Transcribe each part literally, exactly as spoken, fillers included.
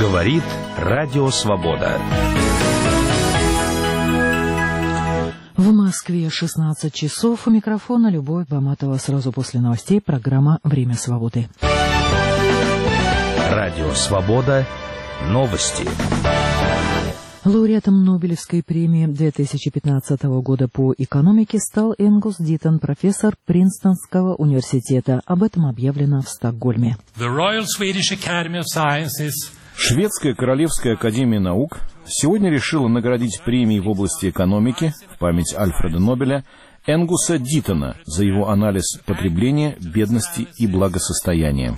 Говорит Радио Свобода. В Москве шестнадцать часов. У микрофона Любовь Баматова. Сразу после новостей программа «Время свободы». Радио Свобода. Новости. Лауреатом Нобелевской премии две тысячи пятнадцатого года по экономике стал Энгус Диттон, профессор Принстонского университета. Об этом объявлено в Стокгольме. Шведская Королевская академия наук сегодня решила наградить премией в области экономики в память Альфреда Нобеля Энгуса Диттона за его анализ потребления, бедности и благосостояния.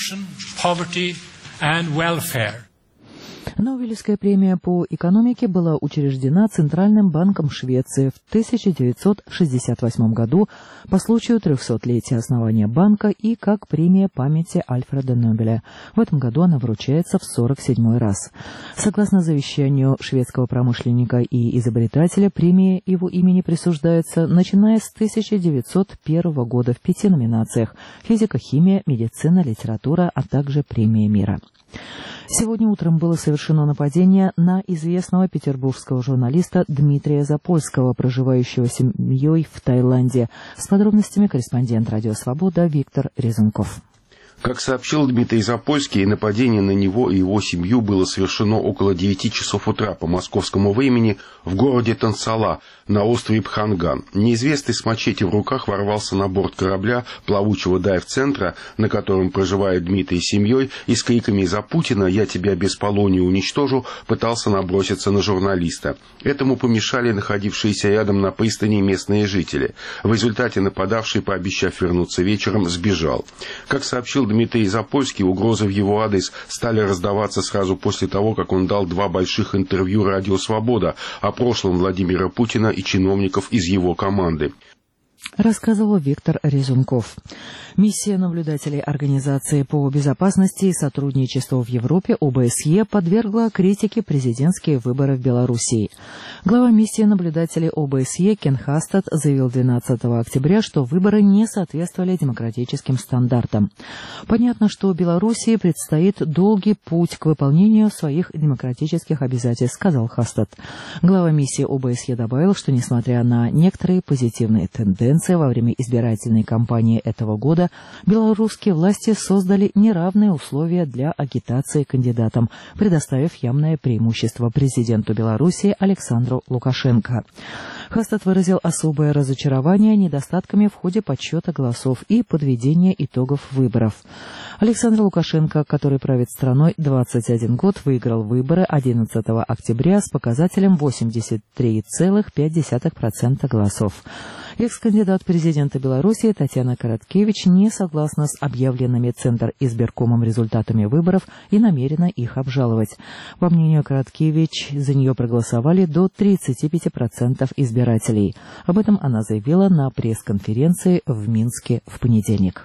Нобелевская премия по экономике была учреждена Центральным банком Швеции в тысяча девятьсот шестьдесят восьмом году по случаю трехсотлетия основания банка и как премия памяти Альфреда Нобеля. В этом году она вручается в сорок седьмой раз. Согласно завещанию шведского промышленника и изобретателя, премии его имени присуждаются, начиная с тысяча девятьсот первого года в пяти номинациях: физика, химия, медицина, литература, а также премия мира. Сегодня утром было совершено нападение на известного петербургского журналиста Дмитрия Запольского, проживающего с семьей в Таиланде. С подробностями корреспондент «Радио Свобода» Виктор Резунков. Как сообщил Дмитрий Запольский, нападение на него и его семью было совершено около девяти часов утра по московскому времени в городе Тансала на острове Пханган. Неизвестный с мачете в руках ворвался на борт корабля, плавучего дайв-центра, на котором проживает Дмитрий с семьей, и с криками «За Путина! Я тебя без полонии уничтожу!» пытался наброситься на журналиста. Этому помешали находившиеся рядом на пристани местные жители. В результате нападавший, пообещав вернуться вечером, сбежал. Как сообщил Дмитрий Запольский, угрозы в его адрес стали раздаваться сразу после того, как он дал два больших интервью «Радио Свобода» о прошлом Владимира Путина и чиновников из его команды. Рассказывал Виктор Резунков. Миссия наблюдателей Организации по безопасности и сотрудничеству в Европе О Бэ С Е подвергла критике президентские выборы в Белоруссии. Глава миссии наблюдателей О Бэ С Е Кен Хастад заявил двенадцатого октября, что выборы не соответствовали демократическим стандартам. Понятно, что Белоруссии предстоит долгий путь к выполнению своих демократических обязательств, сказал Хастад. Глава миссии О Бэ С Е добавил, что несмотря на некоторые позитивные тенденции во время избирательной кампании этого года, белорусские власти создали неравные условия для агитации кандидатам, предоставив явное преимущество президенту Белоруссии Александру Лукашенко. Хастад выразил особое разочарование недостатками в ходе подсчета голосов и подведения итогов выборов. Александр Лукашенко, который правит страной двадцать один год, выиграл выборы одиннадцатого октября с показателем восемьдесят три целых пять десятых процента голосов. Экс-кандидат президента Беларуси Татьяна Короткевич не согласна с объявленными Центризбиркомом результатами выборов и намерена их обжаловать. По мнению Короткевич, за нее проголосовали до тридцати пяти процентов избирателей. Об этом она заявила на пресс-конференции в Минске в понедельник.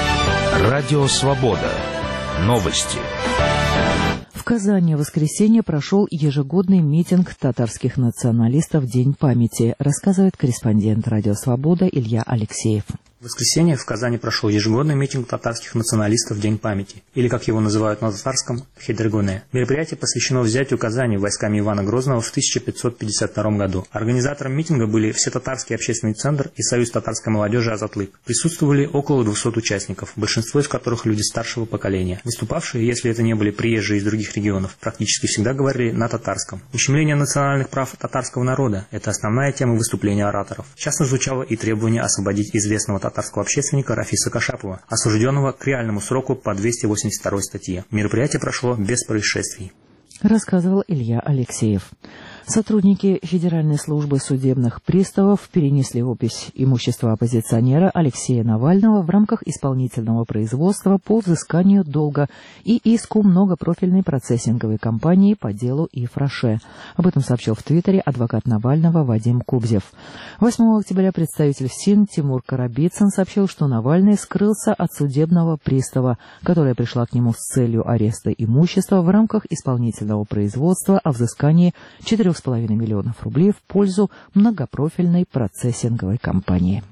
Радио Свобода. Новости. В Казани в воскресенье прошел ежегодный митинг татарских националистов «День памяти», рассказывает корреспондент «Радио Свобода» Илья Алексеев. В воскресенье в Казани прошел ежегодный митинг татарских националистов «День памяти», или, как его называют на татарском, «Хидергоне». Мероприятие посвящено взятию Казани войсками Ивана Грозного в тысяча пятьсот пятьдесят втором году. Организатором митинга были Всетатарский общественный центр и Союз татарской молодежи «Азатлык». Присутствовали около двухсот участников, большинство из которых люди старшего поколения. Выступавшие, если это не были приезжие из других регионов, практически всегда говорили на татарском. Ущемление национальных прав татарского народа – это основная тема выступления ораторов. Часто звучало и требование освободить известного татарского татарского общественника Рафиса Кашапова, осужденного к реальному сроку по двести восемьдесят второй статье. Мероприятие прошло без происшествий. Рассказывал Илья Алексеев. Сотрудники Федеральной службы судебных приставов перенесли опись имущества оппозиционера Алексея Навального в рамках исполнительного производства по взысканию долга и иску многопрофильной процессинговой компании по делу Ифраше. Об этом сообщил в Твиттере адвокат Навального Вадим Кубзев. восьмого октября представитель ФСИН Тимур Карабицын сообщил, что Навальный скрылся от судебного пристава, которая пришла к нему с целью ареста имущества в рамках исполнительного производства о взыскании четырех с половиной миллионов рублей в пользу многопрофильной процессинговой компании.